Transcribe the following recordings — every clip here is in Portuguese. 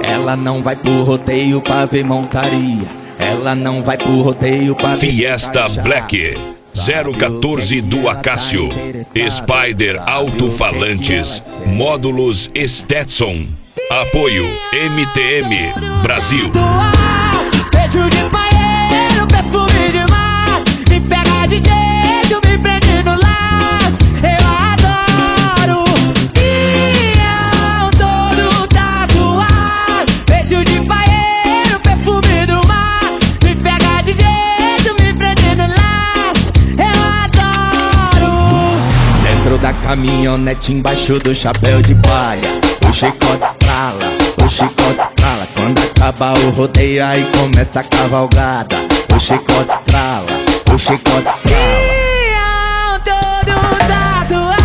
Ela não vai pro rodeio pra ver montaria. Ela não vai pro rodeio pra ver Fiesta Black 014 do Acácio, Spider Alto-Falantes, Módulos Stetson. Apoio MTM Brasil. Beijo de banheiro, perfume de mar. Me pega de jeito, me prende no laço. Eu adoro. E eu todo tatuado. Beijo de banheiro, perfume do mar. Me pega de jeito, me prende no laço. Eu adoro. Dentro da caminhonete, embaixo do chapéu de palha, o chicote estrala, o chicote estrala. Quando acaba o rodeio, aí começa a cavalgada. O chicote estrala, o chicote estrala. Eu todo tatuado.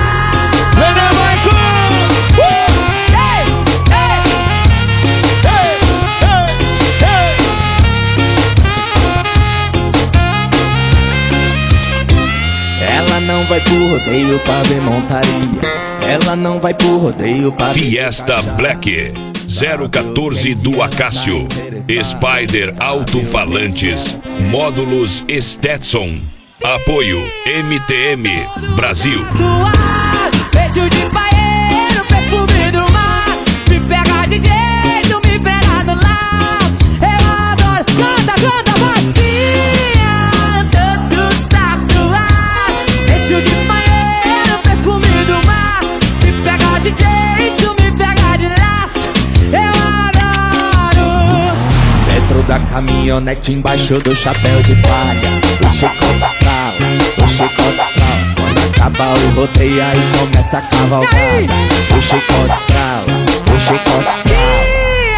Ela não vai pro rodeio pra ver montaria. Ela não vai pro rodeio pra ver Fiesta Black 014 do Acácio, Spider Alto-Falantes, Módulos Stetson. Apoio MTM Brasil. Beijo de banheiro, perfume do mar. Me pega de jeito, me pega no laço. Eu adoro. Canta, canta, vacia. Todo tatuado. Beijo de banheiro, perfume do mar. Me pega de jeito, me pega de laço. Eu adoro. dentro da caminhonete, embaixo do chapéu de palha, o chicote estrala, o chicote estrala. Quando acaba o rodeio, aí começa a cavalgada. O chicote estrala, o chicote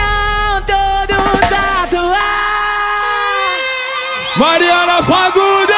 estrala. Todo tatuado. Mariana Fagundes!